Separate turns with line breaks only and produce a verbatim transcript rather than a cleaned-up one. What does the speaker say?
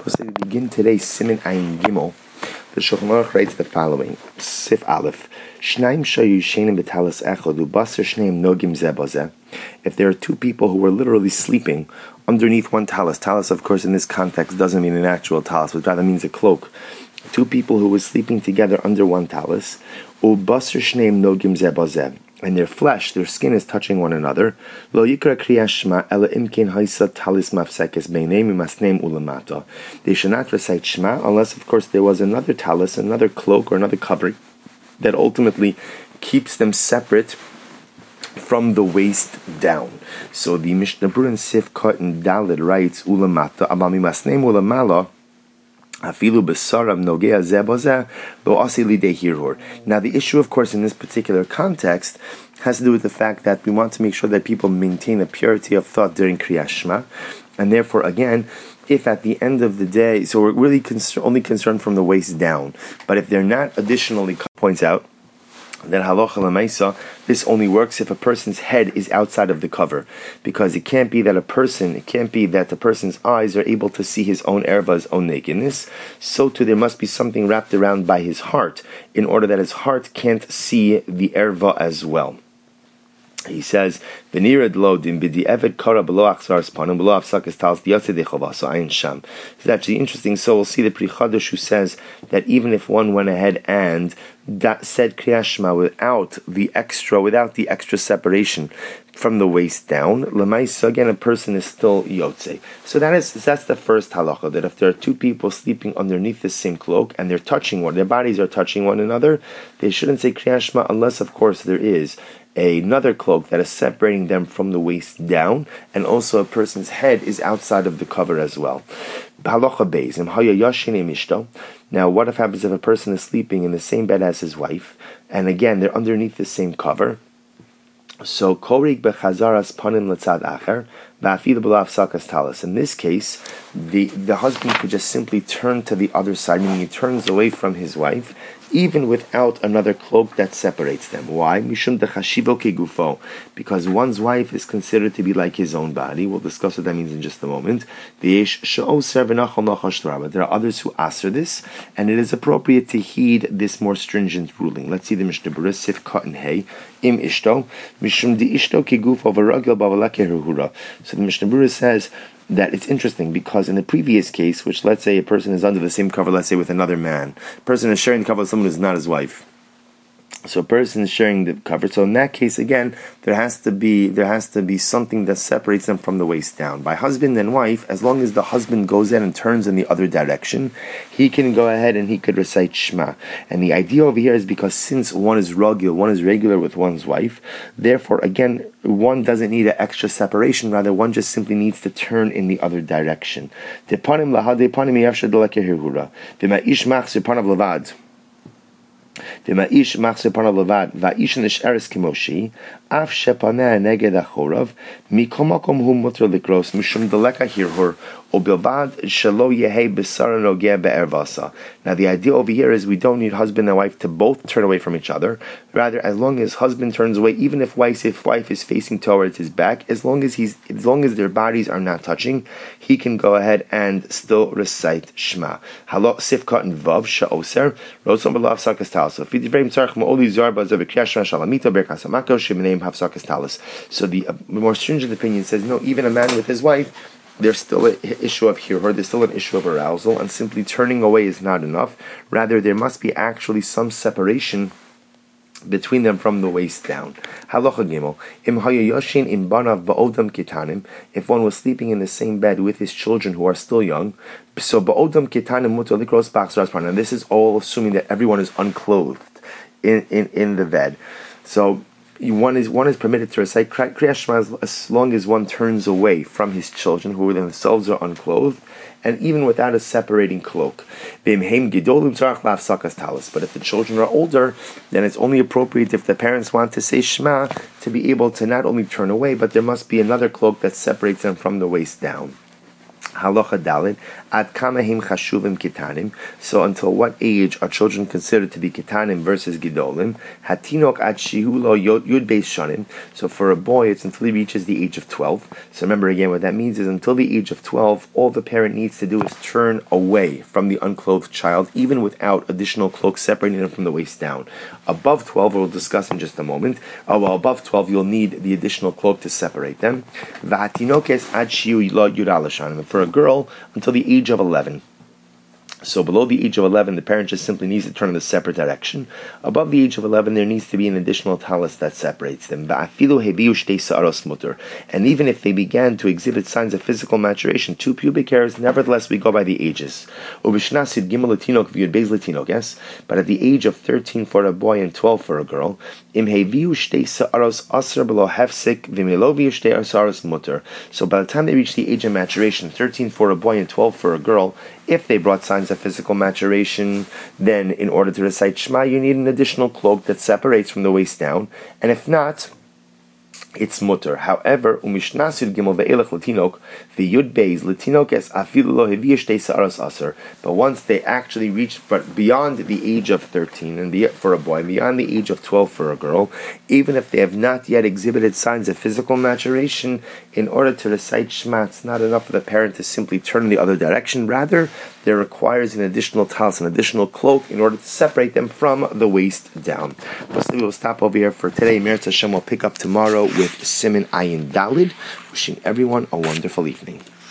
As we begin today, Siman Ayin Gimel, the Shulchan Aruch writes the following: Sif Aleph, Shnaim shayu shenim b'talis echad u'baser shneim nogim zeh bazeh. If there are two people who were literally sleeping underneath one talis, talis, of course, in this context doesn't mean an actual talis, but rather means a cloak. Two people who were sleeping together under one talis, u'baser shneim nogim zeh bazeh, and their flesh, their skin is touching one another. Lo yikra kriyas shema ela imkin haisa talis mafsekes beineim imasneim ulamata. They should not recite shema unless, of course, there was another talis, another cloak, or another covering that ultimately keeps them separate from the waist down. So the Mishnah Berurah in Sif Kot and Daled writes ulamata abami masneim ulamala. Now the issue, of course, in this particular context has to do with the fact that we want to make sure that people maintain a purity of thought during Kriyas Shema, and therefore, again, if at the end of the day, so we're really concern, only concerned from the waist down, but if they're not additionally, points out that halacha l'maisa, this only works if a person's head is outside of the cover, because it can't be that a person, it can't be that the person's eyes are able to see his own erva, his own nakedness. So too, there must be something wrapped around by his heart, in order that his heart can't see the erva as well. He says, "V'nired lodim b'di evet kara below achzar spanim below afsakas talis diyaseh dechavasa ayin sham." It's actually interesting. So we'll see the Pri Chadash who says that even if one went ahead and that said Kriyas Shema without the extra, without the extra separation from the waist down, l'maisa, again, a person is still yotze. So that is that's the first halacha, that if there are two people sleeping underneath the same cloak and they're touching one, their bodies are touching one another, they shouldn't say Kriyas Shema unless, of course, there is another cloak that is separating them from the waist down, and also a person's head is outside of the cover as well. Halacha beis, im haya yashin im ishto. Now, what if happens if a person is sleeping in the same bed as his wife, and again they're underneath the same cover? So korig bechazaras panim letzad acher va'afilu b'lo afsakas talis. In this case, the the husband could just simply turn to the other side, meaning he turns away from his wife, even without another cloak that separates them. Why? Mishum dechashivo kegufo, because one's wife is considered to be like his own body. We'll discuss what that means in just a moment. There are others who answer this, and it is appropriate to heed this more stringent ruling. Let's see the Mishnah Berurah Sif Cotton Hay im ishto mishum di ishto kegufo v'ragel b'avalake herhura. So the Mishnah Berurah says that it's interesting because in the previous case, which let's say a person is under the same cover, let's say with another man, a person is sharing the cover with someone who's not his wife. So a person is sharing the cover. So in that case, again, there has to be there has to be something that separates them from the waist down. By husband and wife, as long as the husband goes in and turns in the other direction, he can go ahead and he could recite Shema. And the idea over here is because since one is ragil, one is regular with one's wife, therefore, again, one doesn't need an extra separation. Rather, one just simply needs to turn in the other direction. V'ma'ish machzir panav levad va'isha nish'eres kimoshi af shepaneh neged achorav mikol makom hu mutar likros mishum deleka hirhur ubilbad shelo yehei b'sara nogeh be'ervasa. Now the idea over here is we don't need husband and wife to both turn away from each other. Rather, as long as husband turns away, even if wife if wife is facing towards his back, as long as he's as long as their bodies are not touching, he can go ahead and still recite Shema. Halot sifkat and vav sha'oser rotzon b'lo hafsakas talis. So the uh, more stringent opinion says no, even a man with his wife, there's still an issue of hirhur, there's still an issue of arousal, and simply turning away is not enough. Rather, there must be actually some separation between them from the waist down. Halacha gimel, im hayayoshin im banav ba'odam kitanim, if one was sleeping in the same bed with his children who are still young, so ba'odam kitanim mutar likros b'achzar aspan, and this is all assuming that everyone is unclothed in, in, in the bed. So one is one is permitted to recite Kriyas Shema as long as one turns away from his children who themselves are unclothed, and even without a separating cloak. But if the children are older, then it's only appropriate if the parents want to say Shema to be able to not only turn away, but there must be another cloak that separates them from the waist down. Halacha Daled, Ad Kamahim Chashuvim Kitanim. So until what age are children considered to be Kitanim versus Gidolim? Hatinok Ad Shihulo Yud Beis Shanim. So for a boy, it's until he reaches the age of twelve. So remember again, what that means is until the age of twelve, all the parent needs to do is turn away from the unclothed child, even without additional cloaks separating them from the waist down. Above twelve, we'll discuss in just a moment. Oh, well, above twelve, you'll need the additional cloak to separate them. V'hatinokes Ad Shihu Yud Alashanim. For a girl until the age of eleven. So below the age of eleven, the parent just simply needs to turn in a separate direction. Above the age of eleven, there needs to be an additional talus that separates them. And even if they began to exhibit signs of physical maturation, two pubic hairs, nevertheless we go by the ages. Yes? But at the age of thirteen for a boy and twelve for a girl, so by the time they reach the age of maturation, thirteen for a boy and twelve for a girl, if they brought signs of physical maturation, then in order to recite Shema, you need an additional cloak that separates from the waist down. And if not, it's mutter. However, umishnasid gimel ve'elech latinok, the yud beis latinok es afilu lo heviya shtei sa'aros aser. But once they actually reach but beyond the age of thirteen and the, for a boy, beyond the age of twelve for a girl, even if they have not yet exhibited signs of physical maturation, in order to recite Shema, it's not enough for the parent to simply turn in the other direction. Rather, there requires an additional talis, an additional cloak, in order to separate them from the waist down. But we will stop over here for today. Meretz Hashem will pick up tomorrow with Siman Ayin Dalid. Wishing everyone a wonderful evening.